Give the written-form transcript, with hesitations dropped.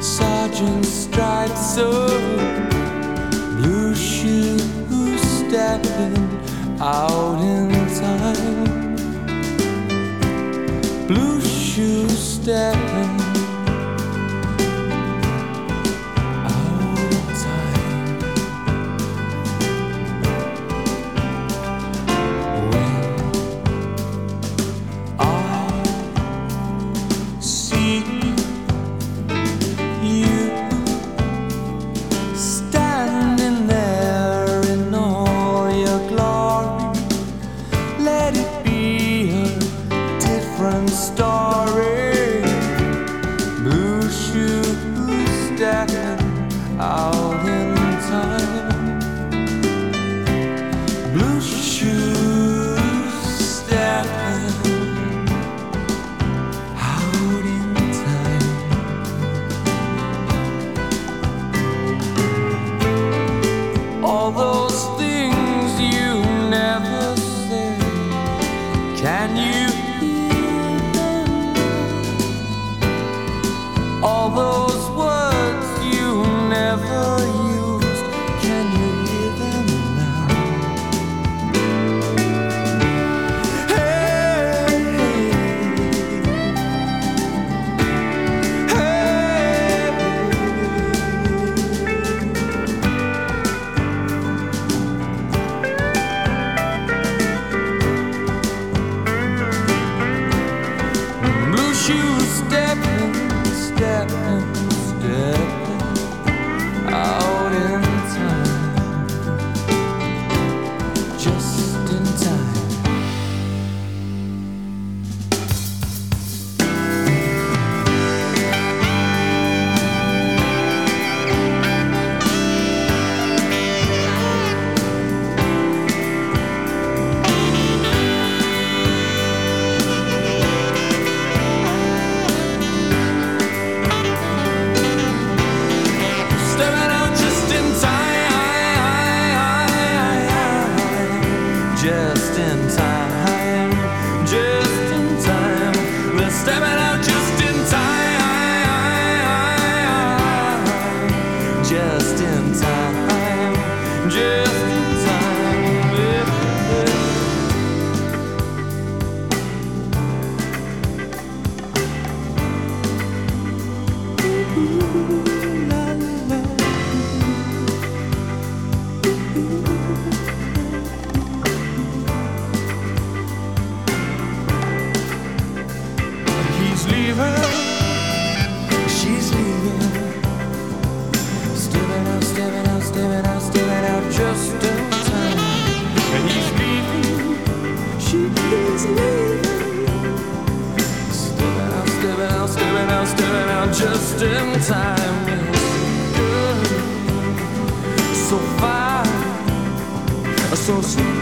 sergeant's stripes, so blue shoes stepping out in time. Blue shoes stepping out in time. When I see you standing there in all your glory, let it be a different story. Blue shoes stepping out in time. Blue shoes stepping out in time. All those things you never said, can you hear them? All those words you never used, can you hear them now? Hey, blue shoes stepping, stepping, stepping out in time, just in time. Stepping out just in time, just in time, just in time. They're stepping out just in time, just in time, just in time. Ooh, la, la. He's leaving, she's leaving. Stepping out, stepping out, stepping out, stepping out just in time. And he's leaving, she is leaving. Stepping out, stepping out, stepping out, stepping out just in time. Yes, good. So fine, so sweet.